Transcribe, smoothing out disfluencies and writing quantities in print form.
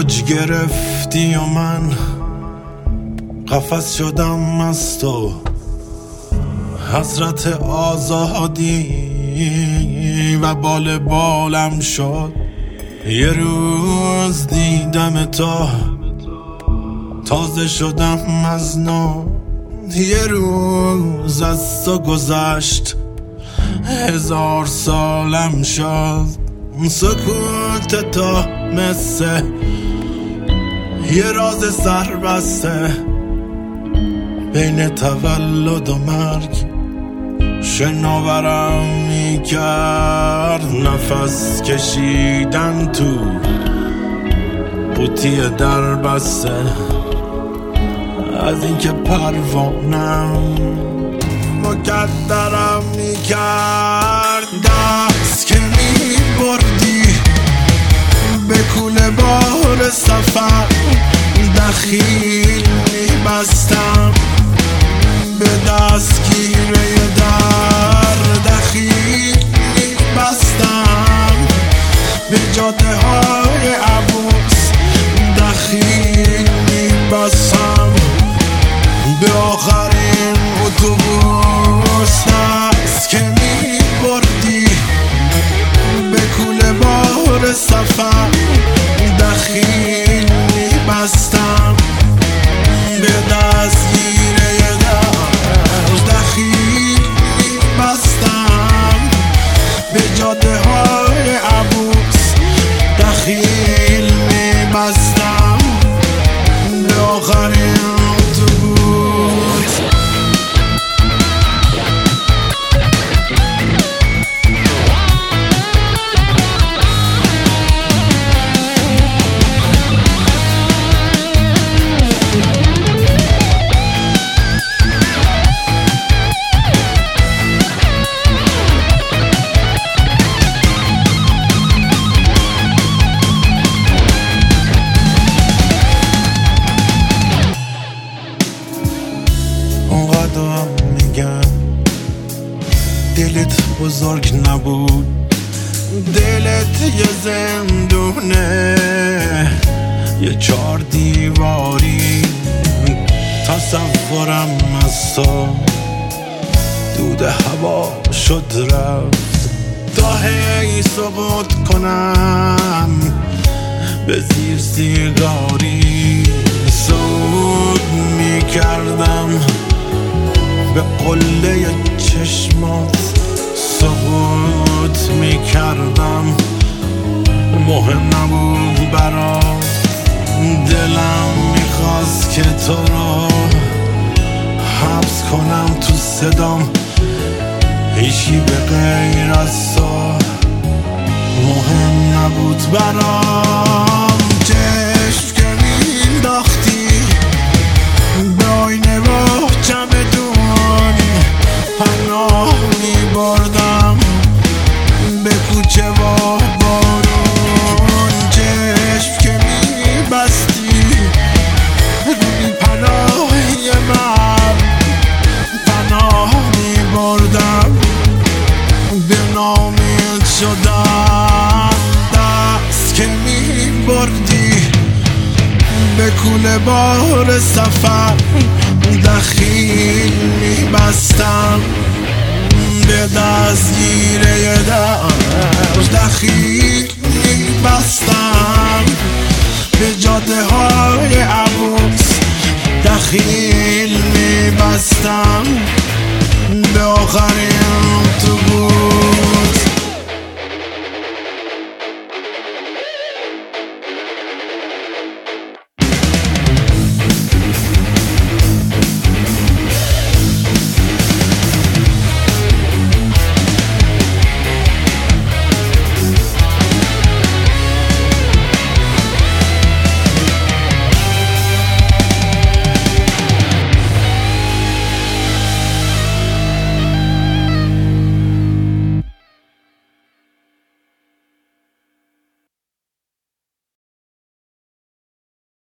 اوج گرفتی و من قفس شدم از تو، حضرت آزادی و بال بالم شد. یه روز دیدم تو، تازه شدم از نو. یه روز از تو گذشت، 1000 سالم شد. سکوت تو مثل یه راز سربسته، بین تولد و مرگ شناورم میکرد. نفس کشیدن تو قوطی در بسته، از اینکه پروانم مقدرم میکرد. دست که میبردی به کوله بار سفر، دخیل میبستم به دستگیره در، دخیل میبستم به جاده های عبوس، دخیل میبستم به آخرین اتوبوس. دست که میبردی به کوله بار سفر، دخیل میبستم به دستگیره در، دخیل میبستم به جاده های عبوس، دخیل میبستم به آخرین اتوبوس. اونقدر میگن دلت بزرگ نبود، دلت یه زندونه، یه 4 دیواری. تصورم از تو دود هوا شد رفت، تا هی سقوط کنم به زیر سیگاری. صعود میکردم به قله چشمات، سقوط میکردم، مهم نبود برام. دلم میخواست که تو رو حبس کنم تو صدام، هیچی به غیر از تو مهم نبود برام. چشم که مینداختی به آینه با چمدون، پناه میبردم به کوچه و بارون. چشم که میبستی روی پناهی من، پناه میبردم به نامید شدم. دست که میبردی به کوله بار سفر، دخیل میبستم به دستگیره در، دخیل میبستم به جاده های عبوس، دخیل میبستم به آخرین اتوبوس.